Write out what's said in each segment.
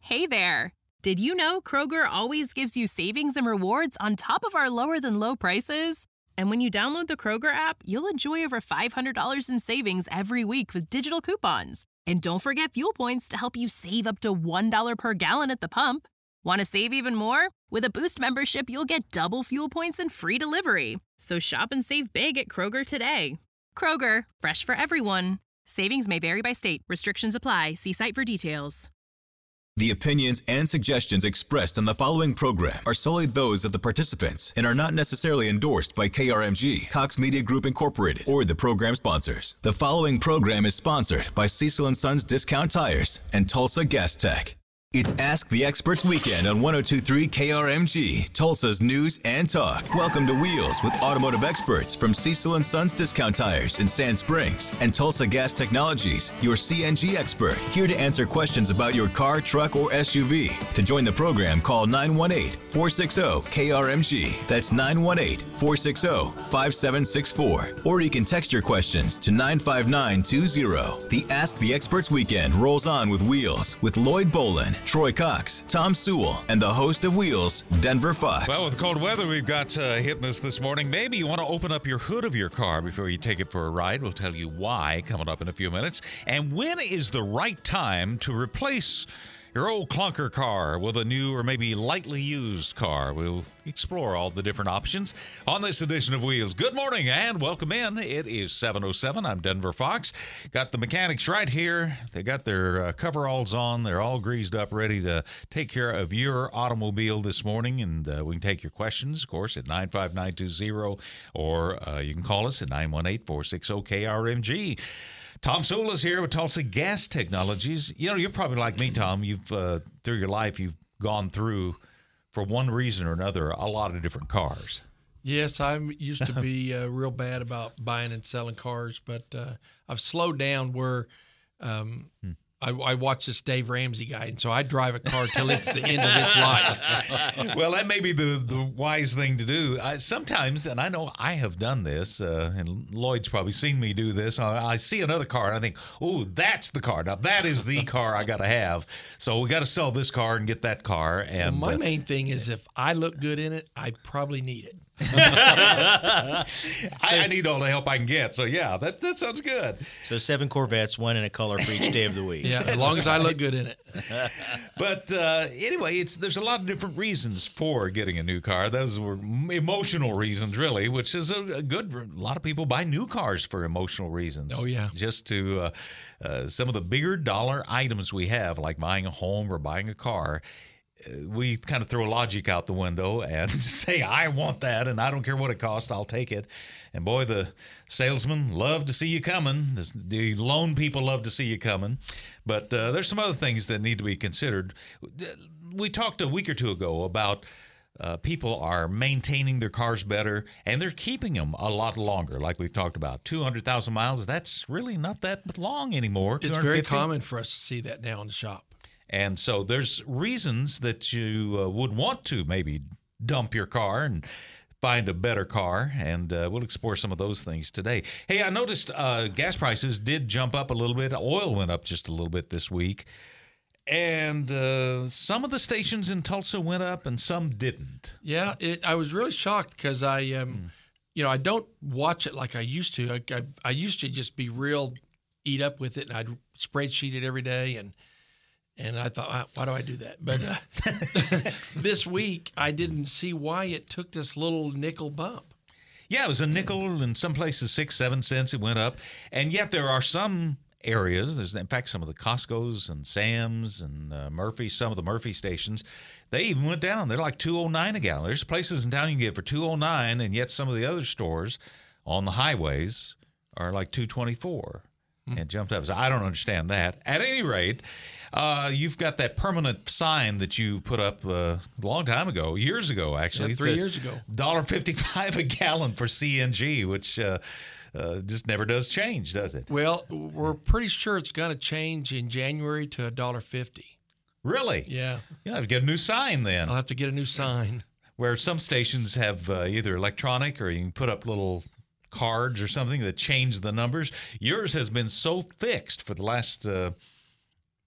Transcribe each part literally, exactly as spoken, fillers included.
Hey there! Did you know Kroger always gives you savings and rewards on top of our lower-than-low prices? And when you download the Kroger app, you'll enjoy over five hundred dollars in savings every week with digital coupons. And don't forget fuel points to help you save up to one dollar per gallon at the pump. Want to save even more? With a Boost membership, you'll get double fuel points and free delivery. So shop and save big at Kroger today. Kroger, fresh for everyone. Savings may vary by state. Restrictions apply. See site for details. The opinions and suggestions expressed on the following program are solely those of the participants and are not necessarily endorsed by K R M G, Cox Media Group Incorporated, or the program sponsors. The following program is sponsored by Cecil and Sons Discount Tires and Tulsa Gas Tech. It's Ask the Experts Weekend on one oh two point three K R M G, Tulsa's news and talk. Welcome to Wheels with automotive experts from Cecil and Sons Discount Tires in Sand Springs and Tulsa Gas Technologies, your C N G expert, here to answer questions about your car, truck, or S U V. To join the program, call nine one eight, four six zero, K R M G. That's nine one eight, four six zero, five seven six four. Or you can text your questions to nine five nine two zero. The Ask the Experts Weekend rolls on with Wheels with Lloyd Bolin, Troy Cox, Tom Sewell, and the host of Wheels, Denver Fox. Well, with cold weather we've got uh, hitting us this morning, maybe you want to open up your hood of your car before you take it for a ride. We'll tell you why coming up in a few minutes. And when is the right time to replace your old clunker car with a new or maybe lightly used car? We'll explore all the different options on this edition of Wheels. Good morning and welcome in. It is seven oh seven. I'm Denver Fox. Got the mechanics right here. They got their uh, coveralls on. They're all greased up, ready to take care of your automobile this morning. And uh, we can take your questions, of course, at nine five nine two zero, or uh, you can call us at nine one eight, four six zero, K R M G. Tom Sewell is here with Tulsa Gas Technologies. You know, you're probably like me, Tom. You've, uh, through your life, you've gone through, for one reason or another, a lot of different cars. Yes, I used to be uh, real bad about buying and selling cars, but uh, I've slowed down where um, hmm. I, I watch this Dave Ramsey guy, and so I drive a car till it's the end of its life. Well, that may be the, the wise thing to do. I, sometimes, and I know I have done this, uh, and Lloyd's probably seen me do this, I, I see another car, and I think, oh, that's the car. Now, that is the car I got to have. So we got to sell this car and get that car. And well, my uh, main thing is if I look good in it, I probably need it. I, I need all the help I can get. So, yeah, that, that sounds good. So seven Corvettes, one in a color for each day of the week. Yeah, as long as I look good in it. But uh, anyway, it's there's a lot of different reasons for getting a new car. Those were emotional reasons, really, which is a, a good – a lot of people buy new cars for emotional reasons. Oh, yeah. Just to uh, uh, some of the bigger dollar items we have, like buying a home or buying a car – we kind of throw logic out the window and say, I want that, and I don't care what it costs, I'll take it. And boy, the salesmen love to see you coming. The loan people love to see you coming. But uh, there's some other things that need to be considered. We talked a week or two ago about uh, people are maintaining their cars better, and they're keeping them a lot longer, like we've talked about. two hundred thousand miles, that's really not that long anymore. It's very common for us to see that now in the shop. And so there's reasons that you uh, would want to maybe dump your car and find a better car, and uh, we'll explore some of those things today. Hey, I noticed uh, gas prices did jump up a little bit. Oil went up just a little bit this week. And uh, some of the stations in Tulsa went up and some didn't. Yeah, it, I was really shocked because I, um, hmm. you know, I don't watch it like I used to. I, I, I used to just be real eat up with it, and I'd spreadsheet it every day, and And I thought, why do I do that? But uh, this week, I didn't see why it took this little nickel bump. Yeah, it was a nickel, in some places six, seven cents it went up. And yet there are some areas, there's in fact some of the Costco's and Sam's and uh, Murphy, some of the Murphy stations, they even went down. They're like two oh nine a gallon. There's places in town you can get for two oh nine, and yet some of the other stores on the highways are like two twenty-four. And jumped up. So I don't understand that. At any rate, uh, you've got that permanent sign that you put up uh, a long time ago, years ago, actually. Yeah, three years ago. one dollar fifty-five a gallon for C N G, which uh, uh, just never does change, does it? Well, we're pretty sure it's going to change in January to one dollar fifty. Really? Yeah. You have to get a new sign then. I'll have to get a new sign. Where some stations have uh, either electronic or you can put up little cards or something that change the numbers. Yours has been so fixed for the last uh,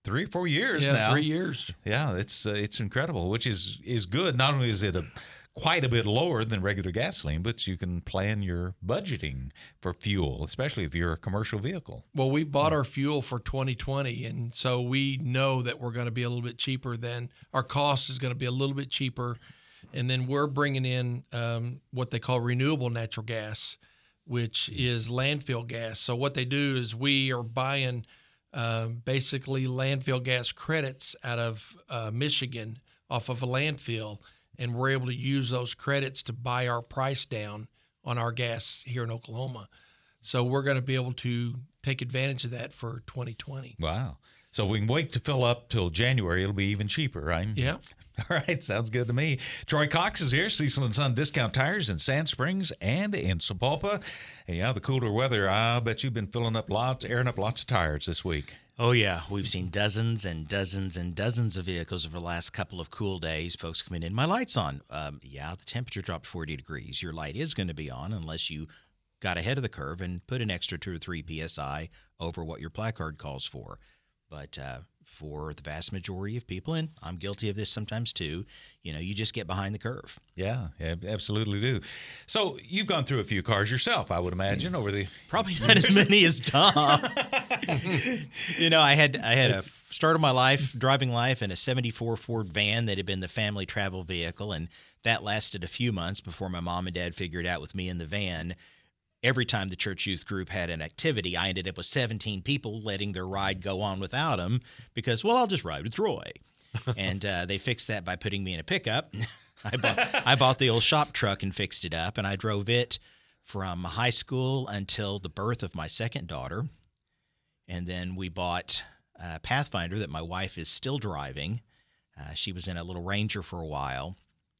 three, four years yeah, now. three years. Yeah, it's uh, it's incredible, which is is good. Not only is it a quite a bit lower than regular gasoline, but you can plan your budgeting for fuel, especially if you're a commercial vehicle. Well, we bought our fuel for twenty twenty, and so we know that we're going to be a little bit cheaper than our cost is going to be a little bit cheaper. And then we're bringing in um, what they call renewable natural gas, which is landfill gas. So what they do is we are buying um, basically landfill gas credits out of uh, Michigan off of a landfill, and we're able to use those credits to buy our price down on our gas here in Oklahoma. So we're going to be able to take advantage of that for twenty twenty. Wow. So if we can wait to fill up till January, it'll be even cheaper, right? Yeah. All right, sounds good to me. Troy Cox is here, Cecil and Son Discount Tires in Sand Springs and in Sapulpa. And yeah, the cooler weather, I bet you've been filling up lots, airing up lots of tires this week. Oh, yeah. We've seen dozens and dozens and dozens of vehicles over the last couple of cool days. Folks coming in, my light's on. Um, yeah, the temperature dropped forty degrees. Your light is going to be on unless you got ahead of the curve and put an extra two or three P S I over what your placard calls for. But uh, for the vast majority of people, and I'm guilty of this sometimes too, you know, you just get behind the curve. Yeah, absolutely do. So you've gone through a few cars yourself, I would imagine, over the probably not as many as Tom. You know, I had I had a start of my life driving life in a seventy-four Ford van that had been the family travel vehicle, and that lasted a few months before my mom and dad figured out with me in the van. Every time the church youth group had an activity, I ended up with seventeen people letting their ride go on without them because, well, I'll just ride with Troy. And uh, they fixed that by putting me in a pickup. I bought, I bought the old shop truck and fixed it up, and I drove it from high school until the birth of my second daughter. And then we bought a Pathfinder that my wife is still driving. Uh, she was in a little Ranger for a while.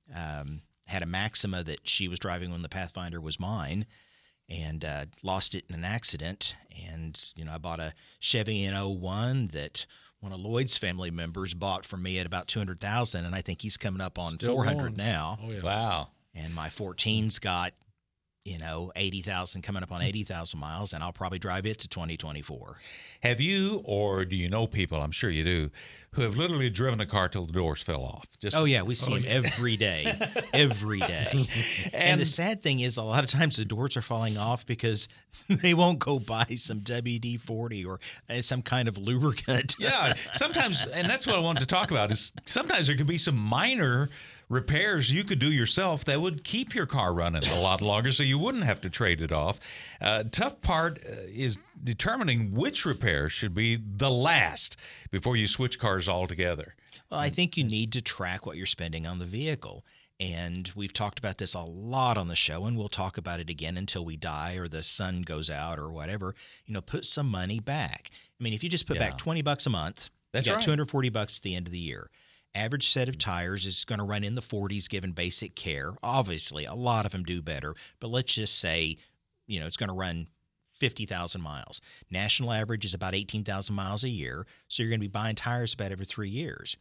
Um, had a Maxima that she was driving when the Pathfinder was mine. And uh, lost it in an accident. And, you know, I bought a Chevy in oh one that one of Lloyd's family members bought from me at about two hundred thousand dollars, and I think he's coming up on Still four hundred on. now. Oh, yeah. Wow. And my fourteen's got, you know, eighty thousand coming up on eighty thousand miles, and I'll probably drive it to twenty twenty-four. Have you, or do you know people, I'm sure you do, who have literally driven a car till the doors fell off? Just Oh, yeah, we see Oh, them yeah. every day, every day. And the sad thing is a lot of times the doors are falling off because they won't go buy some W D forty or uh, some kind of lubricant. Yeah, sometimes, and that's what I wanted to talk about, is sometimes there could be some minor repairs you could do yourself that would keep your car running a lot longer so you wouldn't have to trade it off. Uh, tough part uh, is determining which repairs should be the last before you switch cars altogether. Well, I think you need to track what you're spending on the vehicle. And we've talked about this a lot on the show, and we'll talk about it again until we die or the sun goes out or whatever. You know, put some money back. I mean, if you just put Yeah. back twenty bucks a month, That's you got right. two hundred forty bucks at the end of the year. Average set of tires is going to run in the forties given basic care. Obviously, a lot of them do better, but let's just say, you know, it's going to run fifty thousand miles. National average is about eighteen thousand miles a year, so you're going to be buying tires about every three years.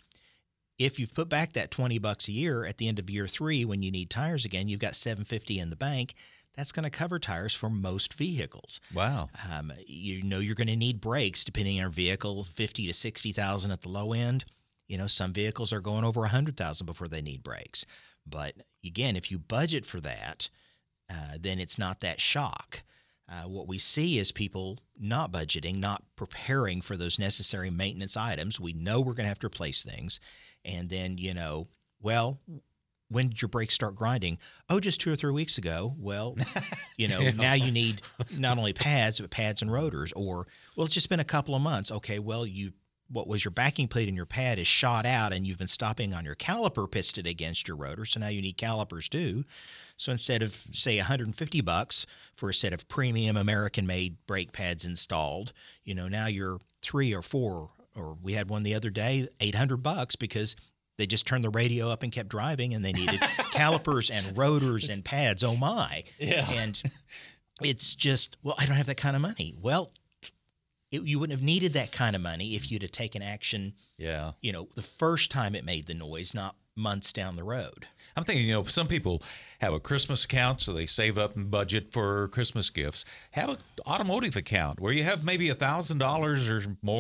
If you've put back that twenty bucks a year at the end of year three when you need tires again, you've got seven hundred fifty in the bank. That's going to cover tires for most vehicles. Wow. Um, you know you're going to need brakes depending on your vehicle, fifty to sixty thousand at the low end. You know, some vehicles are going over one hundred thousand before they need brakes. But again, if you budget for that, uh, then it's not that shock. Uh, what we see is people not budgeting, not preparing for those necessary maintenance items. We know we're going to have to replace things. And then, you know, well, when did your brakes start grinding? Oh, just two or three weeks ago. Well, you know, yeah. Now you need not only pads, but pads and rotors. Or, well, it's just been a couple of months. Okay, well, you what was your backing plate in your pad is shot out, and you've been stopping on your caliper piston against your rotor, so now you need calipers too. So instead of, say, one hundred fifty bucks for a set of premium American-made brake pads installed, you know, now you're three or four, or we had one the other day, eight hundred bucks because they just turned the radio up and kept driving, and they needed calipers and rotors and pads. Oh, my. Yeah. And it's just, well, I don't have that kind of money. Well, It, you wouldn't have needed that kind of money if you'd have taken action, yeah. you know, the first time it made the noise, not months down the road. I'm thinking, you know, some people have a Christmas account, so they save up and budget for Christmas gifts. Have an automotive account where you have maybe one thousand dollars or more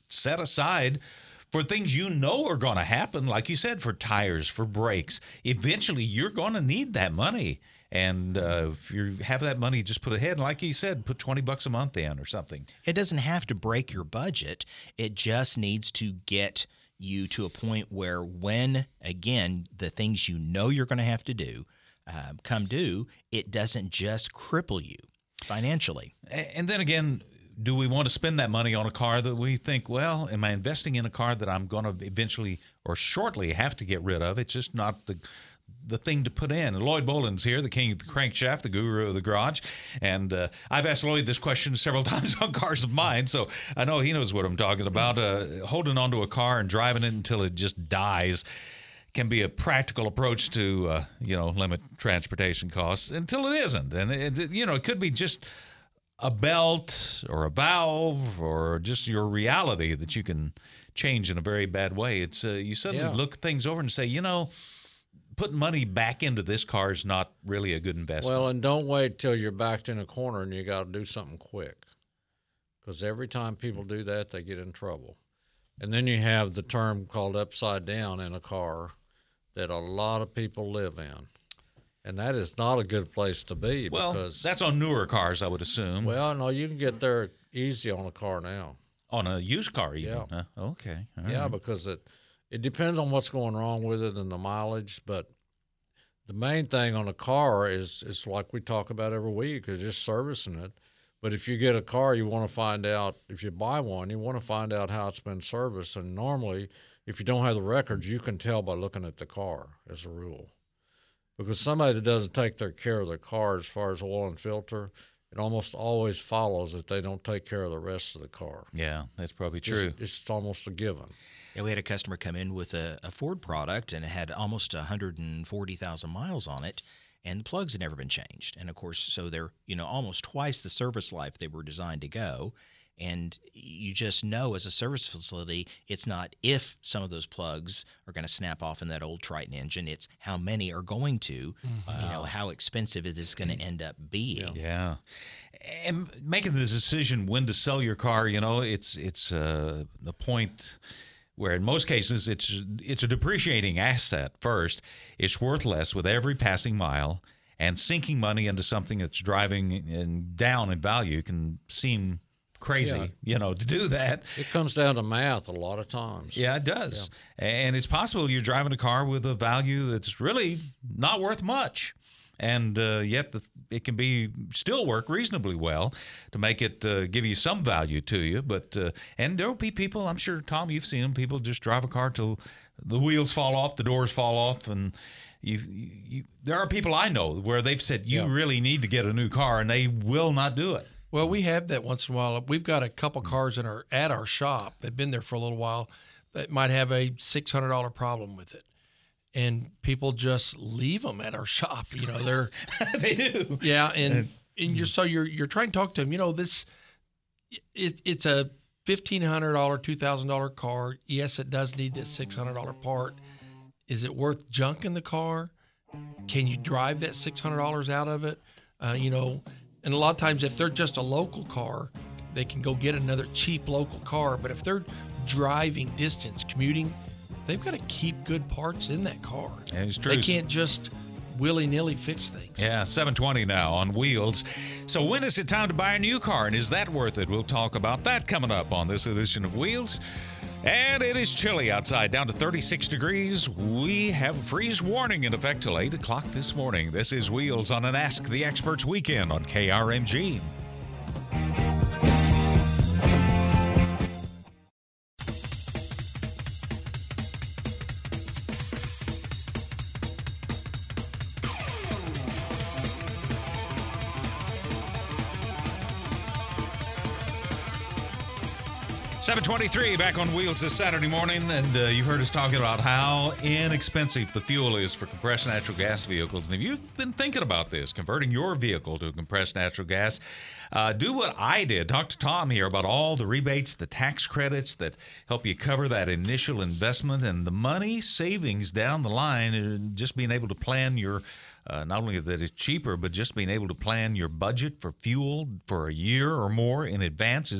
set aside for things you know are going to happen, like you said, for tires, for brakes. Eventually, you're going to need that money. And uh, if you have that money, just put ahead, like you said, put twenty bucks a month in or something. It doesn't have to break your budget. It just needs to get you to a point where when, again, the things you know you're going to have to do uh, come due, it doesn't just cripple you financially. And then again, do we want to spend that money on a car that we think, well, am I investing in a car that I'm going to eventually or shortly have to get rid of? It's just not the the thing to put in. And Lloyd Boland's here, the king of the crankshaft, the guru of the garage. And uh, I've asked Lloyd this question several times on cars of mine, so I know he knows what I'm talking about. Uh, holding onto a car and driving it until it just dies can be a practical approach to, uh, you know, limit transportation costs until it isn't. And, it, you know, it could be just a belt or a valve or just your reality that you can change in a very bad way. It's uh, you suddenly Yeah. look things over and say, you know, putting money back into this car is not really a good investment. Well, and don't wait till you're backed in a corner and you got to do something quick, because every time people do that, they get in trouble. And then you have the term called upside down in a car that a lot of people live in, and that is not a good place to be. well, because that's on newer cars, I would assume. well, no, you can get there easy on a car now. On a used car, even. Yeah. Huh? Okay. All Yeah, right. because it it depends on what's going wrong with it and the mileage. But the main thing on a car is is like we talk about every week, is just servicing it. But if you get a car, you want to find out, if you buy one, you want to find out how it's been serviced. And normally, if you don't have the records, you can tell by looking at the car as a rule. Because somebody that doesn't take their care of their car as far as oil and filter, it almost always follows that they don't take care of the rest of the car. Yeah, that's probably Just- true. It's almost a given. Yeah, we had a customer come in with a, a Ford product, and it had almost one hundred forty thousand miles on it, and the plugs had never been changed. And, of course, so they're, you know, almost twice the service life they were designed to go. And you just know as a service facility, it's not if some of those plugs are going to snap off in that old Triton engine. It's how many are going to, you know, how expensive it is going to end up being. Yeah. And making the decision when to sell your car, you know, it's it's uh, the point where in most cases it's it's a depreciating asset first. It's worth less with every passing mile, and sinking money into something that's driving in, down in value can seem crazy, Yeah. you know, to do that. It comes down to math a lot of times. Yeah, it does. And it's possible you're driving a car with a value that's really not worth much. And uh, yet the, it can be still work reasonably well to make it uh, give you some value to you. But uh, and there'll be people, I'm sure, Tom, you've seen them, people just drive a car till the wheels fall off, the doors fall off, and you, you, there are people I know where they've said, you Yeah. really need to get a new car, and they will not do it. Well, we have that once in a while. We've got a couple cars in our at our shop. They've been there for a little while that might have a six hundred dollars problem with it. And people just leave them at our shop. You know, they're They do. yeah, and and you're so you're you're trying to talk to them. You know, this it, it's a fifteen hundred dollars, two thousand dollars car. Yes, it does need this six hundred dollars part. Is it worth junking the car? Can you drive that six hundred dollars out of it? Uh, you know, and a lot of times if they're just a local car, they can go get another cheap local car. But if they're driving distance, commuting, they've got to keep good parts in that car. Yeah, it's true. They can't just willy-nilly fix things. Yeah, seven twenty now on Wheels. So when is it time to buy a new car, and is that worth it? We'll talk about that coming up on this edition of Wheels. And it is chilly outside, down to thirty-six degrees. We have a freeze warning in effect till eight o'clock this morning. This is Wheels on an Ask the Experts weekend on K R M G. seven twenty-three back on Wheels this Saturday morning, and uh, you've heard us talking about how inexpensive the fuel is for compressed natural gas vehicles. And if you've been thinking about this, converting your vehicle to compressed natural gas, uh, do what I did. Talk to Tom here about all the rebates, the tax credits that help you cover that initial investment and the money savings down the line, and just being able to plan your Uh, not only that it's cheaper, but just being able to plan your budget for fuel for a year or more in advance is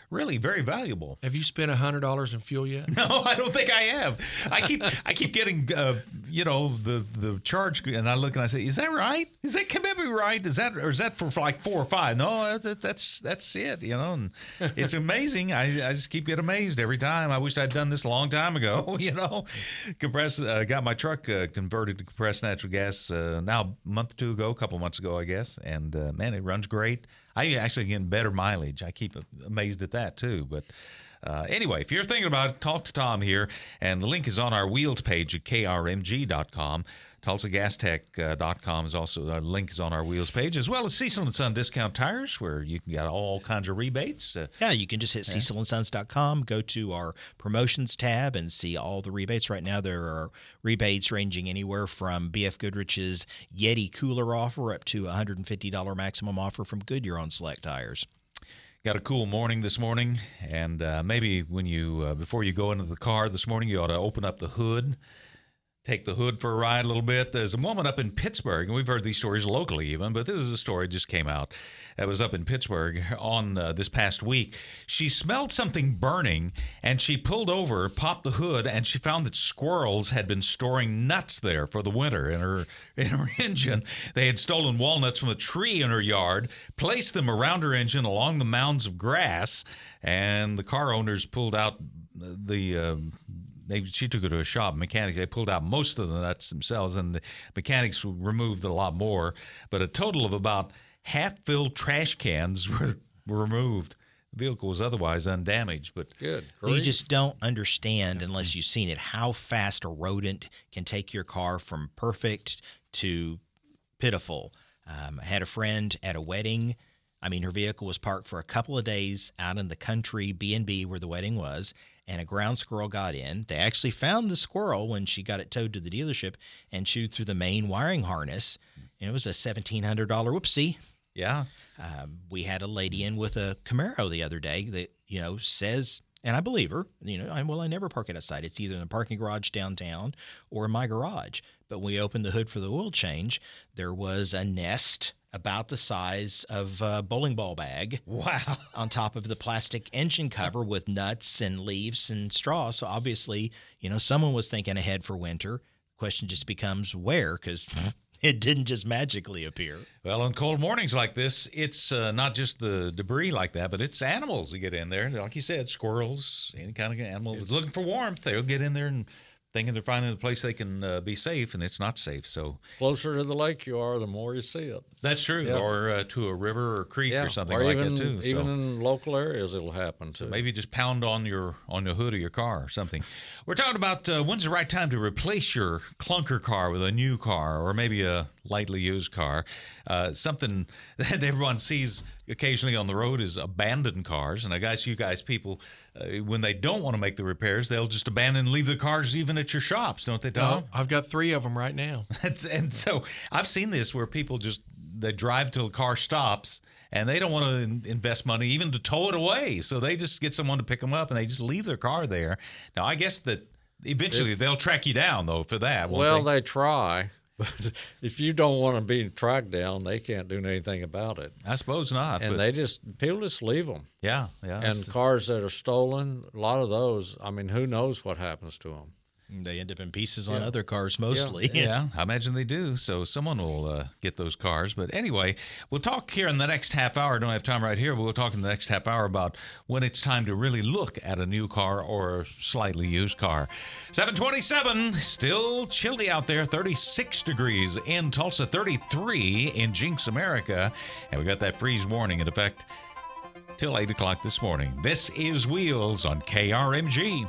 really very valuable. Have you spent one hundred dollars in fuel yet? No, I don't think I have. I keep I keep getting uh, you know the the charge, and I look and I say, is that right? Is that can that be right? Is that or is that for like four or five? No, that's that's that's it. You know, and it's amazing. I, I just keep getting amazed every time. I wish I'd done this a long time ago. You know, compress uh, got my truck uh, converted to compressed natural gas uh, now a month or two ago, a couple months ago, I guess, and uh, man, it runs great. I actually get better mileage. I keep amazed at that too, but. Uh, anyway, if you're thinking about it, talk to Tom here, and the link is on our Wheels page at K R M G dot com. Tulsa Gas Tech dot com is also, our link is on our Wheels page, as well as Cecil and Son Discount Tires, where you can get all kinds of rebates. Uh, yeah, you can just hit yeah. Cecil and Sons dot com, go to our promotions tab, and see all the rebates. Right now, there are rebates ranging anywhere from B F Goodrich's Yeti cooler offer up to one hundred fifty dollars maximum offer from Goodyear on select tires. Got a cool morning this morning, and uh, maybe when you uh, before you go into the car this morning, you ought to open up the hood, take the hood for a ride a little bit. There's a woman up in Pittsburgh, and we've heard these stories locally even, but this is a story that just came out. It was up in Pittsburgh on uh, this past week. She smelled something burning, and she pulled over, popped the hood, and she found that squirrels had been storing nuts there for the winter in her in her engine. They had stolen walnuts from a tree in her yard, placed them around her engine along the mounds of grass, and the car owners pulled out the uh, They, she took it to a shop. Mechanics, they pulled out most of the nuts themselves, and the mechanics removed a lot more. But a total of about half-filled trash cans were, were removed. The vehicle was otherwise undamaged. But good. Great. You just don't understand, unless you've seen it, how fast a rodent can take your car from perfect to pitiful. Um, I had a friend at a wedding. I mean, her vehicle was parked for a couple of days out in the country B and B where the wedding was, and a ground squirrel got in. They actually found the squirrel when she got it towed to the dealership and chewed through the main wiring harness, and it was a seventeen hundred dollars whoopsie. Yeah. Um, we had a lady in with a Camaro the other day that, you know, says, and I believe her, you know, I, well, I never park it outside. It's either in the parking garage downtown or in my garage. But when we opened the hood for the oil change, there was a nest about the size of a bowling ball bag. Wow. On top of the plastic engine cover with nuts and leaves and straw. So obviously, you know, someone was thinking ahead for winter. The question just becomes where, because it didn't just magically appear. Well, on cold mornings like this, it's uh, not just the debris like that, but it's animals that get in there. Like you said, squirrels, any kind of animal that's looking for warmth, they'll get in there and thinking they're finding a place they can uh, be safe, and it's not safe. So closer to the lake you are, the more you see it. That's true. Yeah. Or uh, to a river or creek yeah. or something or like even, that too. Even so, in local areas, it'll happen. So too. maybe just pound on your on the hood of your car or something. We're talking about uh, when's the right time to replace your clunker car with a new car or maybe a lightly used car. Uh, something that everyone sees occasionally on the road is abandoned cars. And I guess you guys, people, uh, when they don't want to make the repairs, they'll just abandon and leave the cars even at your shops, don't they, Tom? No, I've got three of them right now. And so I've seen this where people just, they drive till the car stops and they don't want to invest money even to tow it away. So they just get someone to pick them up and they just leave their car there. Now, I guess that eventually they'll track you down, though, for that. Won't Well, they? they try. But if you don't want to be tracked down, they can't do anything about it. I suppose not. And but they just, people just leave them. yeah, yeah. And cars that are stolen, a lot of those, I mean, who knows what happens to them? They end up in pieces on Yeah. other cars mostly. Yeah, I imagine they do. So someone will uh, get those cars. But anyway, we'll talk here in the next half hour. I don't have time right here, but we'll talk in the next half hour about when it's time to really look at a new car or a slightly used car. seven twenty-seven, still chilly out there, thirty-six degrees in Tulsa, thirty-three in Jinx, America. And we got that freeze warning in effect till eight o'clock this morning. This is Wheels on K R M G.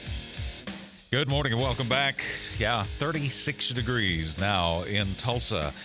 Good morning and welcome back. Yeah, thirty-six degrees now in Tulsa.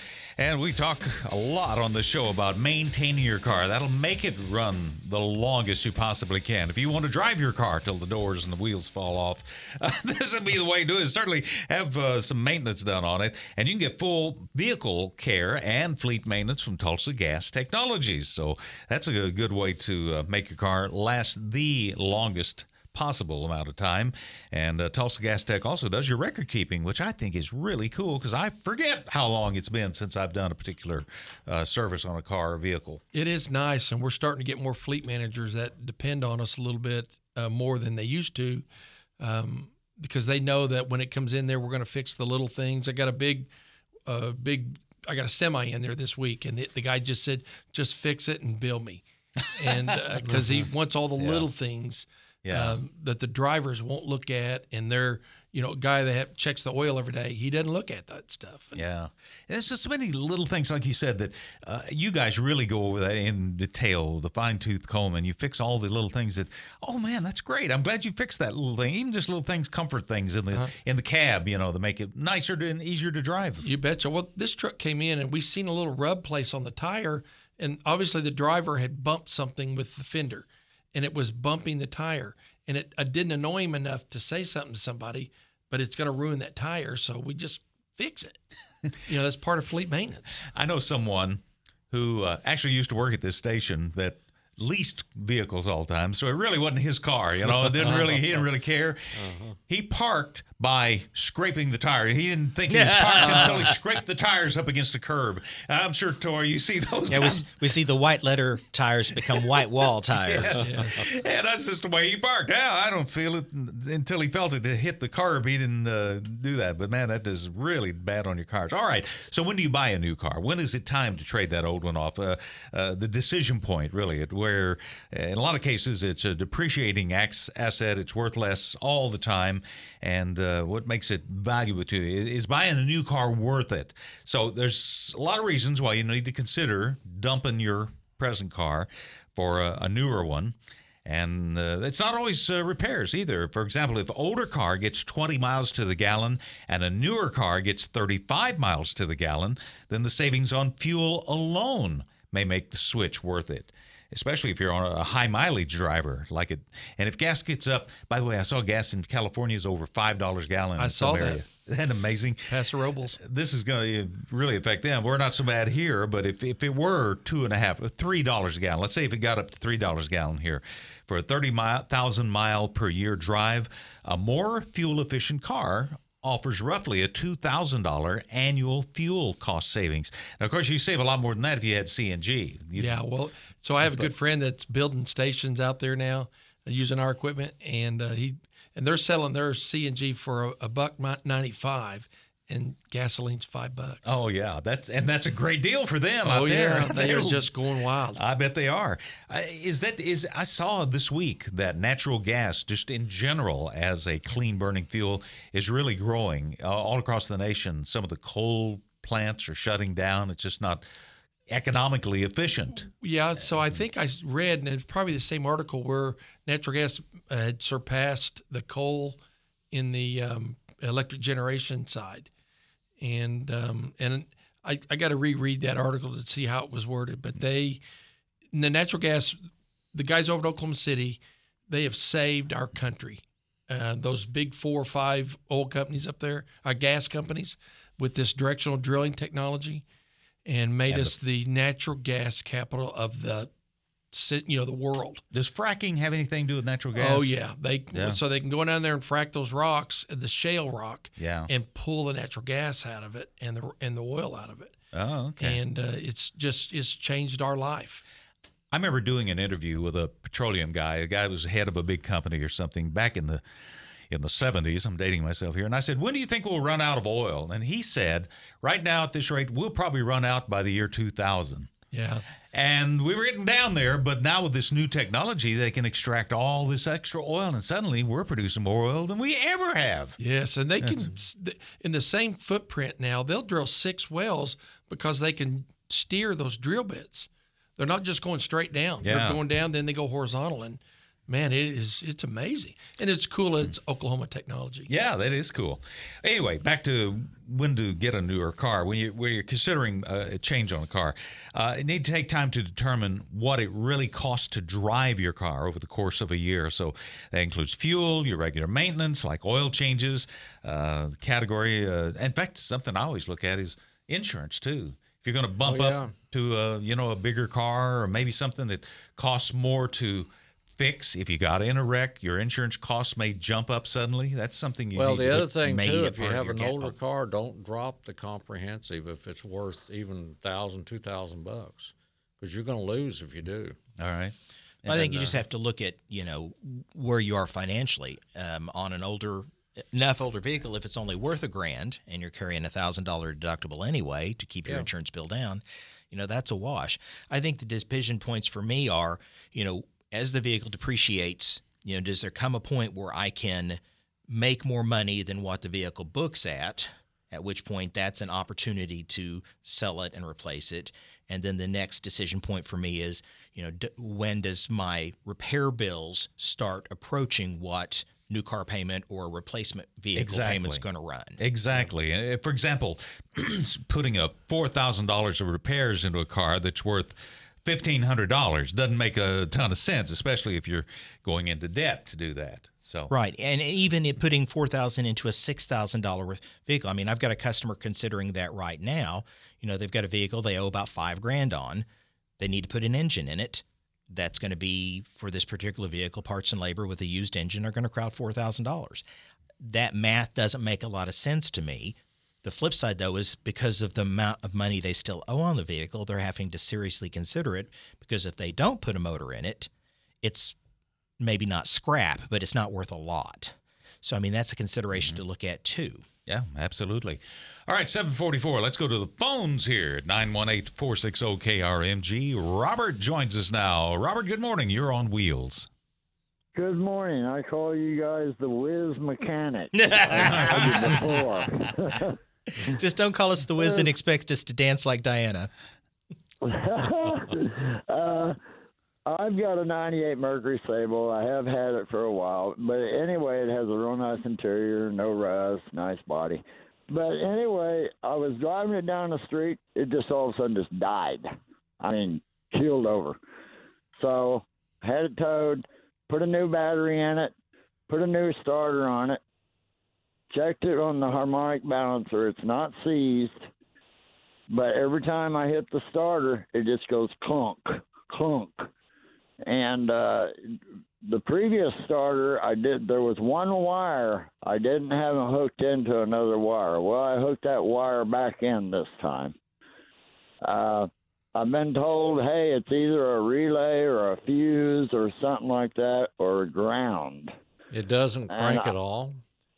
And we talk a lot on the show about maintaining your car. That'll make it run the longest you possibly can. If you want to drive your car till the doors and the wheels fall off, uh, this would be the way to do it. Certainly have uh, some maintenance done on it. And you can get full vehicle care and fleet maintenance from Tulsa Gas Technologies. So that's a good way to uh, make your car last the longest possible amount of time. And uh, Tulsa Gas Tech also does your record keeping, which I think is really cool because I forget how long it's been since I've done a particular uh, service on a car or vehicle. It is nice, and we're starting to get more fleet managers that depend on us a little bit uh, more than they used to, um, because they know that when it comes in there, we're going to fix the little things. I got a big, uh, big, I got a semi in there this week, and the, the guy just said, just fix it and bill me. And because uh, he wants all the yeah. little things Yeah. Um, that the drivers won't look at, and they're, you know, a guy that have, checks the oil every day, he doesn't look at that stuff. And yeah. And there's just so many little things, like you said, that uh, you guys really go over that in detail, the fine-tooth comb, and you fix all the little things that, oh, man, that's great. I'm glad you fixed that little thing. Even just little things, comfort things in the uh-huh. in the cab, you know, to make it nicer to, and easier to drive. You betcha. Well, this truck came in, and we seen a little rub place on the tire, and obviously the driver had bumped something with the fender, and it was bumping the tire. And it, it didn't annoy him enough to say something to somebody, but it's going to ruin that tire, so we just fix it. You know, that's part of fleet maintenance. I know someone who uh, actually used to work at this station that leased vehicles all the time, so it really wasn't his car. You know, it didn't really he didn't really care. Uh-huh. He parked by scraping the tire. He didn't think he was parked until he scraped the tires up against the curb. I'm sure, Tor, you see those. Yeah, guys. we, we see the white letter tires become white wall tires. Yes. Yes. Yeah, that's just the way he parked. Yeah, I don't feel it until he felt it hit the curb. He didn't uh, do that. But, man, that is really bad on your cars. All right, so when do you buy a new car? When is it time to trade that old one off? Uh, uh, the decision point, really, at where in a lot of cases it's a depreciating asset. It's worth less all the time. And uh, what makes it valuable to you? Is buying a new car worth it? So there's a lot of reasons why you need to consider dumping your present car for a, a newer one. And uh, it's not always uh, repairs either. For example, if an older car gets twenty miles to the gallon and a newer car gets thirty-five miles to the gallon, then the savings on fuel alone may make the switch worth it, especially if you're on a high mileage driver like it. And if gas gets up, by the way, I saw gas in California is over five dollars a gallon. I in saw some area. that. Isn't that amazing? Paso Robles. This is going to really affect them. We're not so bad here, but if, if it were two and a half, three dollars a gallon, let's say if it got up to three dollars a gallon here for a thirty thousand mile per year drive, a more fuel efficient car offers roughly a two thousand dollars annual fuel cost savings. Now, of course, you save a lot more than that if you had C N G. You'd, yeah, well, so I have a good friend that's building stations out there now uh, using our equipment, and uh, he and they're selling their C N G for a, a buck ninety-five, and gasoline's five bucks. Oh yeah, that's and that's a great deal for them. Oh out there. yeah, they are just going wild. I bet they are. Uh, is that is I saw this week that natural gas, just in general, as a clean burning fuel, is really growing uh, all across the nation. Some of the coal plants are shutting down. It's just not economically efficient. Yeah, so I think I read, and it's probably the same article, where natural gas uh, had surpassed the coal in the um, electric generation side. And um, and I, I got to reread that article to see how it was worded. But they, the natural gas, the guys over at Oklahoma City, they have saved our country. Uh, those big four or five oil companies up there, uh, gas companies, with this directional drilling technology, and made and us the, the natural gas capital of the, you know, the world. Does fracking have anything to do with natural gas? Oh yeah, they yeah. so they can go down there and frack those rocks, the shale rock, yeah. and pull the natural gas out of it and the and the oil out of it. Oh, okay. And uh, it's just it's changed our life. I remember doing an interview with a petroleum guy. A guy who was head of a big company or something back in the in the seventies. I'm dating myself here. And I said, when do you think we'll run out of oil? And he said, right now at this rate, we'll probably run out by the year two thousand. Yeah. And we were getting down there, but now with this new technology, they can extract all this extra oil, and suddenly we're producing more oil than we ever have. Yes, and they That's... can, in the same footprint now, they'll drill six wells because they can steer those drill bits. They're not just going straight down. Yeah. They're going down, then they go horizontal, and Man, it is it's amazing. And it's cool. It's Oklahoma technology. Yeah, that is cool. Anyway, back to when to get a newer car. When, you, when you're considering a change on a car, uh, you need to take time to determine what it really costs to drive your car over the course of a year. So that includes fuel, your regular maintenance, like oil changes, uh, category. Uh, in fact, something I always look at is insurance, too. If you're going to bump Oh, yeah. up to a, you know, a bigger car or maybe something that costs more to fix, if you got in a wreck, your insurance costs may jump up suddenly. That's something you Well, need the to other look- thing, made too, a if you part of have your an cap- older car, don't drop the comprehensive if it's worth even one thousand, two thousand bucks, because you're going to lose if you do. All right. I think And, you just uh, have to look at, you know, where you are financially. Um, on an older, enough older vehicle, if it's only worth a grand and you're carrying a thousand dollar deductible anyway to keep your Yeah. insurance bill down, you know, that's a wash. I think the decision points for me are, you know, as the vehicle depreciates, you know, does there come a point where I can make more money than what the vehicle books at, at which point that's an opportunity to sell it and replace it. And then the next decision point for me is, you know, d- when does my repair bills start approaching what new car payment or replacement vehicle Exactly. payment's going to run? Exactly. Uh, For example, putting up four thousand dollars of repairs into a car that's worth fifteen hundred dollars doesn't make a ton of sense, especially if you're going into debt to do that. So Right. And even it putting four thousand dollars into a six thousand dollars vehicle. I mean, I've got a customer considering that right now. You know, they've got a vehicle they owe about five grand on. They need to put an engine in it. That's going to be, for this particular vehicle, parts and labor with a used engine are going to crowd four thousand dollars. That math doesn't make a lot of sense to me. The flip side, though, is because of the amount of money they still owe on the vehicle, they're having to seriously consider it, because if they don't put a motor in it, it's maybe not scrap, but it's not worth a lot. So, I mean, that's a consideration to look at, too. yeah, absolutely. All right, seven forty-four. Let's go to the phones here at nine one eight, four six zero, K R M G. Robert joins us now. Robert, good morning. You're on Wheels. Good morning. I call you guys the Whiz Mechanic. I've heard you before. Just don't call us the Wiz and expect us to dance like Diana. uh, I've got a ninety-eight Mercury Sable. I have had it for a while. But anyway, it has a real nice interior, no rust, nice body. But anyway, I was driving it down the street. It just all of a sudden just died. I mean, keeled over. So had it towed, put a new battery in it, put a new starter on it, checked it on the harmonic balancer. It's not seized. But every time I hit the starter, it just goes clunk, clunk. And uh, the previous starter, I did. There was one wire I didn't have it hooked into another wire. Well, I hooked that wire back in this time. Uh, I've been told, hey, it's either a relay or a fuse or something like that, or a ground. It doesn't crank And I- at all.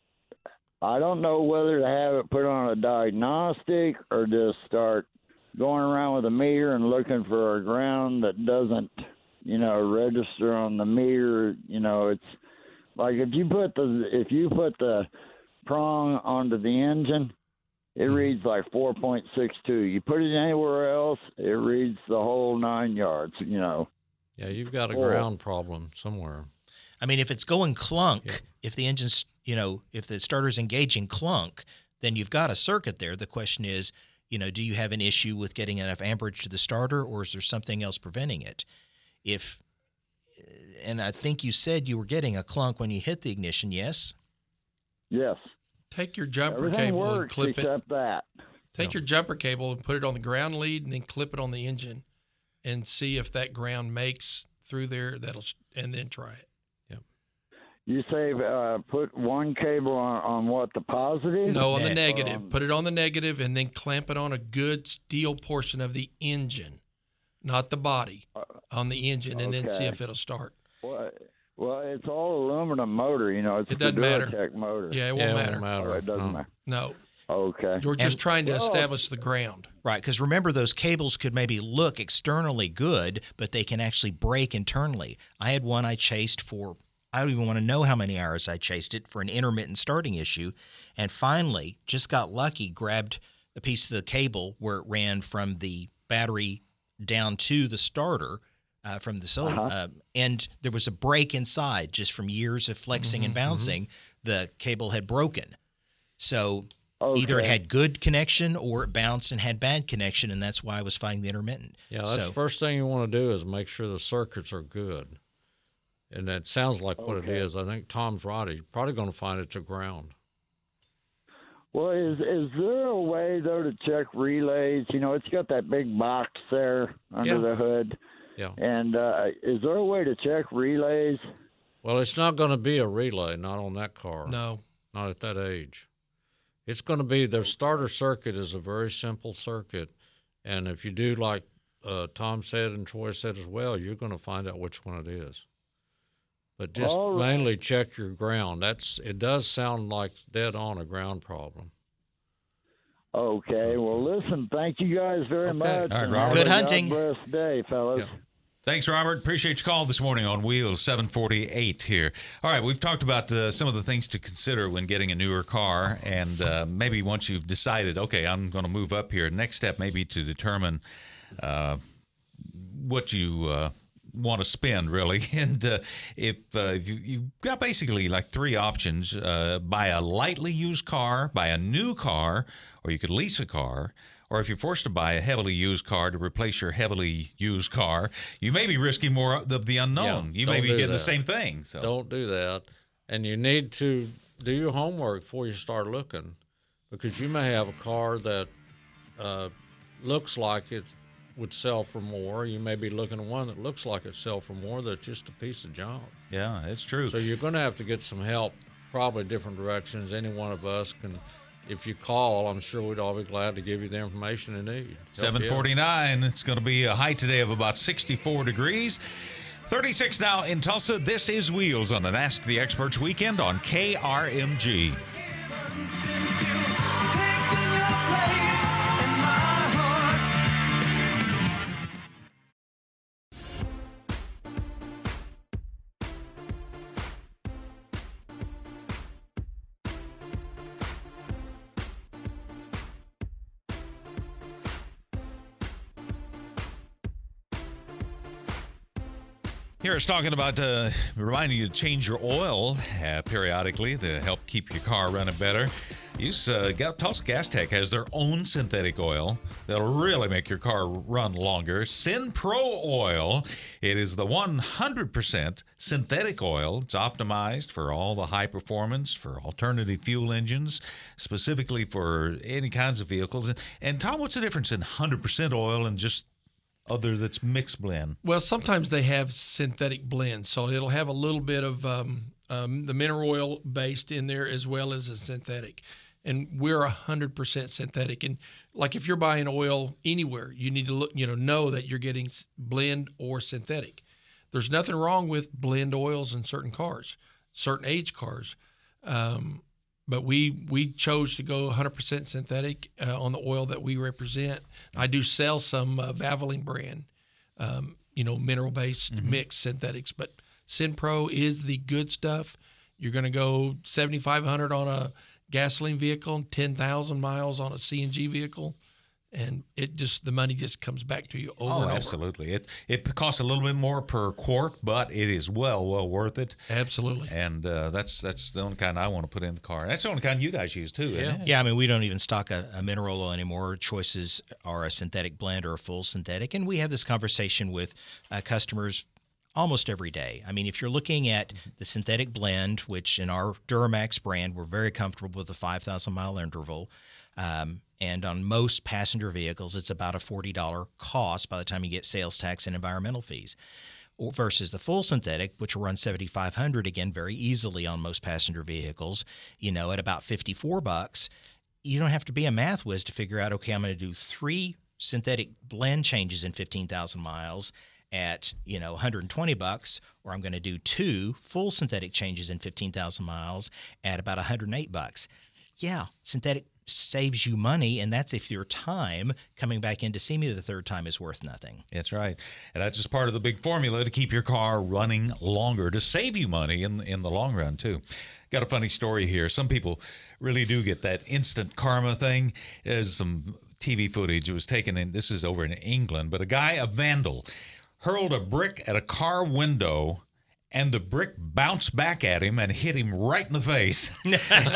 I don't know whether to have it put on a diagnostic or just start going around with a meter and looking for a ground that doesn't, you know, register on the meter. You know, it's like if you put the if you put the prong onto the engine, it reads like four point six two. You put it anywhere else, it reads the whole nine yards. You know. Yeah, you've got a Oh. ground problem somewhere. I mean, if it's going clunk, Yeah. if the engine's, you know, if the starter's engaging clunk, then you've got a circuit there. The question is, you know, do you have an issue with getting enough amperage to the starter, or is there something else preventing it? If, and I think you said you were getting a clunk when you hit the ignition, yes? Yes. Take your jumper Everything cable and works clip it. except that. Take your jumper cable and put it on the ground lead, and then clip it on the engine, and see if that ground makes through there. That'll and then try it. You say uh, put one cable on, on what, the positive? No, on the Ne- negative. Um, Put it on the negative, and then clamp it on a good steel portion of the engine, not the body, on the engine, and then see okay. if it'll start. Well, well, it's all aluminum motor, you know. It's It doesn't a matter. Durotech motor. Yeah, it won't yeah, it matter. won't matter. Oh, it doesn't No. matter. No, Okay. you're just And- trying to Well- establish the ground. Right, because remember, those cables could maybe look externally good, but they can actually break internally. I had one I chased for, I don't even want to know how many hours I chased it for an intermittent starting issue, and finally just got lucky, grabbed a piece of the cable where it ran from the battery down to the starter, uh, from the cylinder, Uh-huh. uh, and there was a break inside just from years of flexing Mm-hmm, and bouncing. The cable had broken. So either it Okay. had good connection or it bounced and had bad connection, and that's why I was finding the intermittent. Yeah, that's so, the first thing you want to do is make sure the circuits are good. And that sounds like what it Okay. is. I think Tom's right. He's probably going to find it's a ground. Well, is is there a way though to check relays? You know, it's got that big box there under Yeah. the hood, Yeah. and uh, is there a way to check relays? Well, it's not going to be a relay, not on that car. No. Not at that age. It's going to be, their starter circuit is a very simple circuit. And if you do like uh, Tom said and Troy said as well, you're going to find out which one it is. But just All right. mainly check your ground. That's It does sound like dead on a ground problem. Okay. Well, listen. Thank you guys very Okay. much. All right, and Robert. have Good a hunting. God bless day, fellas. Yeah. Thanks, Robert. Appreciate your call this morning on Wheels seven forty-eight here. All right, we've talked about uh, some of the things to consider when getting a newer car, and uh, maybe once you've decided, okay, I'm going to move up here, next step may be to determine uh, what you uh, want to spend, really. And uh, if, uh, if you, you've got basically like three options, uh, buy a lightly used car, buy a new car, or you could lease a car. Or if you're forced to buy a heavily used car to replace your heavily used car, you may be risking more of the unknown. Yeah, you may don't be do getting the that. same thing. So Don't do that. And you need to do your homework before you start looking, because you may have a car that uh, looks like it would sell for more. You may be looking at one that looks like it sell for more that's just a piece of junk. yeah, it's true. So you're going to have to get some help, probably different directions. Any one of us can, if you call, I'm sure we'd all be glad to give you the information you need. Help seven you out. forty-nine. It's going to be a high today of about sixty-four degrees. thirty-six now in Tulsa. This is Wheels on an Ask the Experts weekend on K R M G. Here it's talking about uh, reminding you to change your oil uh, periodically to help keep your car running better. Use uh, Tulsa Gas Tech has their own synthetic oil that'll really make your car run longer. SynPro oil. It is the one hundred percent synthetic oil. It's optimized for all the high performance, for alternative fuel engines, specifically for any kinds of vehicles. And, and Tom, what's the difference in one hundred percent oil and just other that's mixed blend? Well, sometimes they have synthetic blends, so it'll have a little bit of um, um, the mineral oil based in there as well as a synthetic. And we're one hundred percent synthetic. And like if you're buying oil anywhere, you need to look, you know, know that you're getting s- blend or synthetic. There's nothing wrong with blend oils in certain cars, certain age cars. Um, but we we chose to go one hundred percent synthetic uh, on the oil that we represent. I do sell some uh, Valvoline brand, um, you know, mineral-based mixed synthetics, but SynPro is the good stuff. You're going to go seventy-five hundred on a gasoline vehicle, ten thousand miles on a C N G vehicle, and it just the money just comes back to you over Oh, and over. absolutely. It it costs a little bit more per quart, but it is well well worth it. Absolutely. And uh, that's that's the only kind I want to put in the car. That's the only kind you guys use too, isn't it? Yeah, I mean, we don't even stock a, a mineral oil anymore. Choices are a synthetic blend or a full synthetic. And we have this conversation with uh, customers almost every day. I mean, if you're looking at the synthetic blend, which in our Duramax brand, we're very comfortable with the five thousand mile interval. Um, and on most passenger vehicles, it's about a forty dollars cost by the time you get sales tax and environmental fees. Or versus the full synthetic, which will run seventy-five hundred dollars, again, very easily on most passenger vehicles, you know, at about fifty-four bucks. You don't have to be a math whiz to figure out, okay, I'm going to do three synthetic blend changes in fifteen thousand miles at, you know, one hundred twenty bucks, or I'm going to do two full synthetic changes in fifteen thousand miles at about one hundred eight bucks. Yeah, synthetic saves you money, and that's if your time coming back in to see me the third time is worth nothing. That's right. And that's just part of the big formula to keep your car running longer, to save you money in in the long run too. Got a funny story here. Some people really do get that instant karma thing. There's some T V footage. It was taken in, this is over in England, but a guy, a vandal, hurled a brick at a car window, and the brick bounced back at him and hit him right in the face. And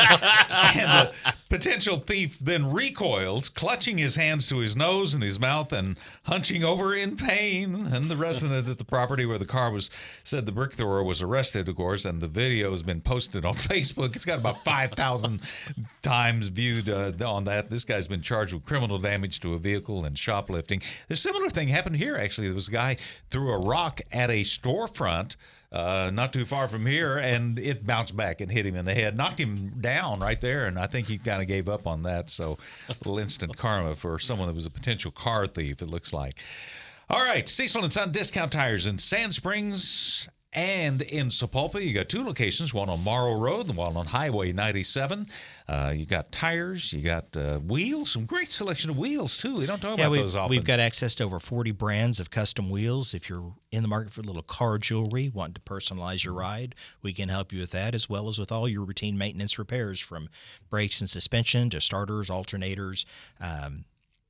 the potential thief then recoils, clutching his hands to his nose and his mouth and hunching over in pain. And the resident at the property where the car was said the brick thrower was arrested, of course, and the video has been posted on Facebook. It's got about five thousand times viewed uh, on that. This guy's been charged with criminal damage to a vehicle and shoplifting. A similar thing happened here, actually. There was a guy threw a rock at a storefront Uh, not too far from here, and it bounced back and hit him in the head, knocked him down right there, and I think he kind of gave up on that. So a little instant karma for someone that was a potential car thief, it looks like. All right, Cecil and Son Discount Tires in Sand Springs and in Sapulpa. You got two locations, one on Morrow Road and one on Highway ninety-seven. Uh, you got tires, you got uh, wheels, some great selection of wheels, too. We don't talk yeah, about we've, those often. We've got access to over forty brands of custom wheels. If you're in the market for a little car jewelry, want to personalize your ride, we can help you with that, as well as with all your routine maintenance repairs, from brakes and suspension to starters, alternators. Um,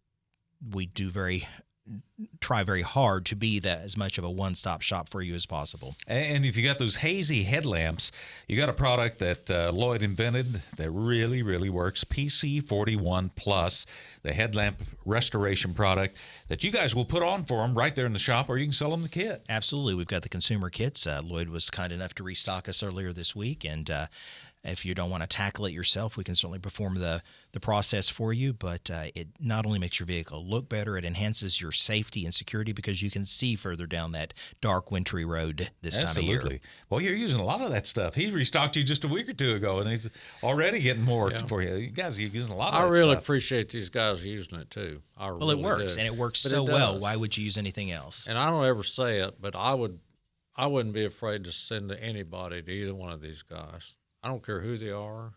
we do very... try very hard to be that as much of a one-stop shop for you as possible. And if you got those hazy headlamps, you got a product that uh, Lloyd invented that really, really works. P C forty-one Plus, the headlamp restoration product that you guys will put on for them right there in the shop, or you can sell them the kit. Absolutely. We've got the consumer kits. Uh, Lloyd was kind enough to restock us earlier this week, and uh, if you don't want to tackle it yourself, we can certainly perform the, the process for you, but uh, it not only makes your vehicle look better, it enhances your safety and security because you can see further down that dark, wintry road this Absolutely. time of year. Well, you're using a lot of that stuff. He restocked you just a week or two ago, and he's already getting more Yeah. for you. You guys are using a lot of I that really stuff. appreciate these guys using it, too. I Well, it really works, do. and it works But so it well. does. Why would you use anything else? And I don't ever say it, but I would, I wouldn't be afraid to send anybody to either one of these guys. I don't care who they are.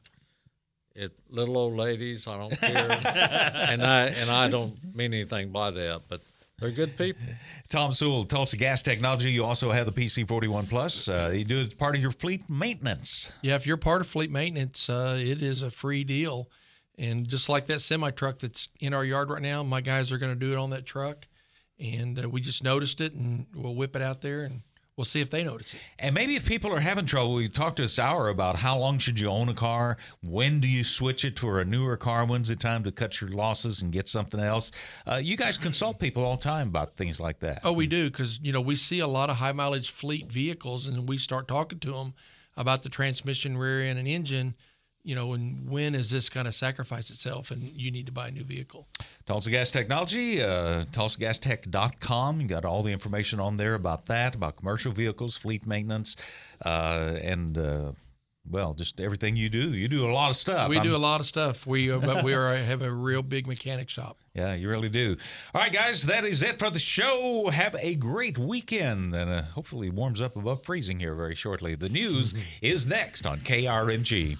It little old ladies, I don't care, and I and I don't mean anything by that, but they're good people. Tom Sewell, Tulsa Gas Technology. You also have the P C forty-one Plus. Uh, you do it as part of your fleet maintenance. Yeah, if you're part of fleet maintenance, uh, it is a free deal. And just like that semi truck that's in our yard right now, my guys are going to do it on that truck. And uh, we just noticed it, and we'll whip it out there, and we'll see if they notice it. And maybe if people are having trouble, we talked to Sauer about how long should you own a car? When do you switch it to a newer car? When's the time to cut your losses and get something else? Uh, you guys consult people all the time about things like that. Oh, we do, because, you know, we see a lot of high-mileage fleet vehicles, and we start talking to them about the transmission, rear end, and engine, you know, and when is this going to sacrifice itself, and you need to buy a new vehicle. Tulsa Gas Technology, uh, tulsa gas tech dot com. You got all the information on there about that, about commercial vehicles, fleet maintenance, uh, and, uh, well, just everything you do. You do a lot of stuff. We I'm, do a lot of stuff. We uh, but we are have a real big mechanic shop. Yeah, you really do. All right, guys, that is it for the show. Have a great weekend, and uh, hopefully it warms up above freezing here very shortly. The news is next on K R M G.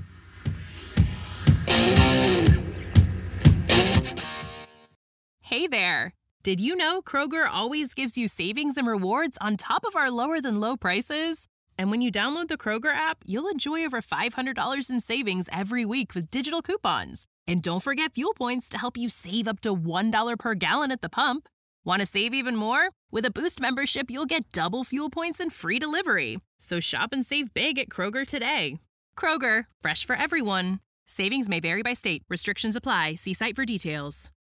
Hey there! Did you know Kroger always gives you savings and rewards on top of our lower-than-low prices? And when you download the Kroger app, you'll enjoy over five hundred dollars in savings every week with digital coupons. And don't forget fuel points to help you save up to one dollar per gallon at the pump. Want to save even more? With a Boost membership, you'll get double fuel points and free delivery. So shop and save big at Kroger today. Kroger, fresh for everyone. Savings may vary by state. Restrictions apply. See site for details.